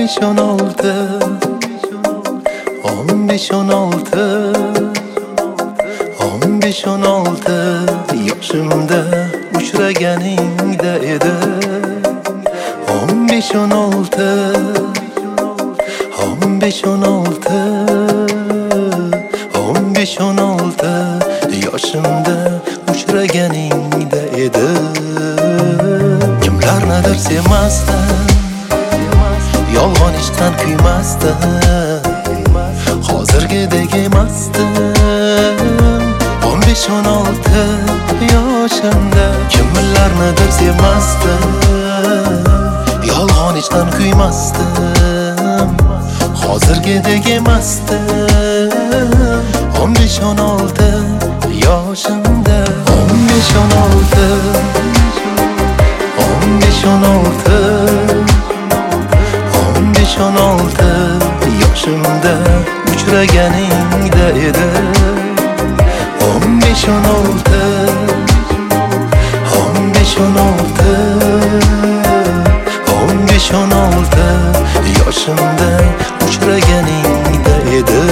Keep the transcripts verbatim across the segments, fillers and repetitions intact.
besh o'n olti o'n besh o'n olti o'n besh o'n olti yoshimda uchraganingda edi. o'n besh o'n olti o'n besh o'n olti o'n besh o'n olti yoshimda uchraganingda edi. Kimlarnidir sevmasdim, yolg'on ishdan kuymasdim, hozirgidek emasdim. o'n besh o'n olti yoshimda kimlarnidir sevmasdim, yolg'on ishdan kuymasdim, hozirgidek emasdim. o'n besh o'n olti yoshimda o'n besh o'n olti o'n besh o'n olti o'n besh o'n olti yoshimda uchraganingda edi. o'n besh o'n olti o'n besh o'n olti o'n besh o'n olti yoshimda uchraganingda edi.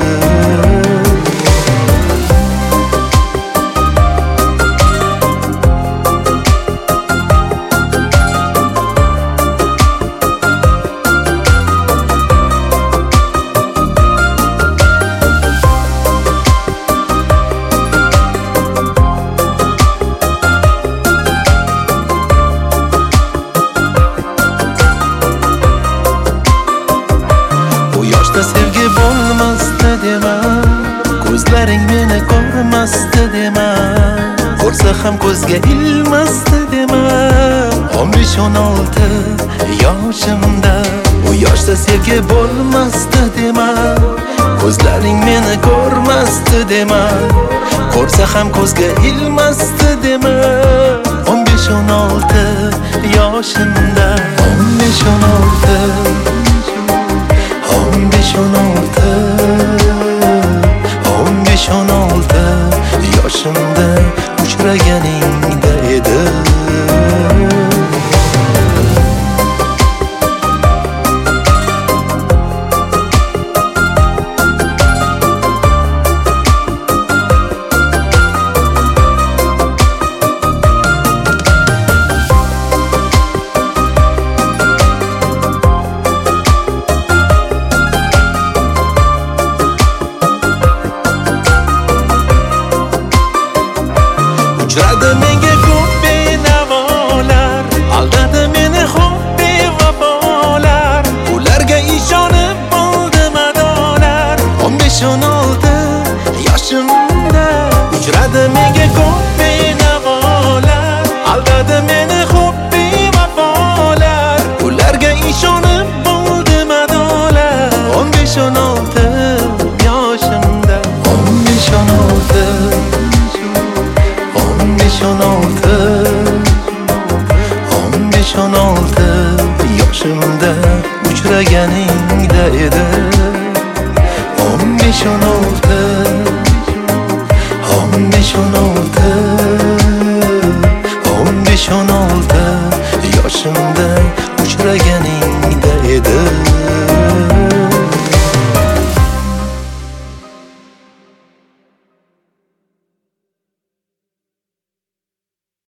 Sevgi bo'lmasdi dema, ko'zlaring meni ko'rmasdi dema, ko'rsa ham ko'zga ilmasdi dema. o'n besh o'n olti yoshimda u yoshda sevgi bo'lmasdi dema, ko'zlaring meni ko'rmasdi dema, ko'rsa ham ko'zga ilmasdi dema. o'n besh o'n olti yoshimda o'n besh o'n olti o'n besh o'n olti o'n besh o'n olti yoshimda uchraganingda edi. Uchradi menga ko'p benavolar, aldadi meni xo'p bevafolar, ularga ishonib bo'ldim adolar. o'n besh o'n olti yoshimda uchradi menga ko'p benavolar, aldadi meni xo'p bevafolar, ularga ishonib bo'ldim adolar. o'n besh o'n olti yoshimda o'n besh o'n olti o'n besh o'n olti o'n besh o'n olti yoshimda uchraganingda edi. o'n besh o'n olti o'n besh o'n olti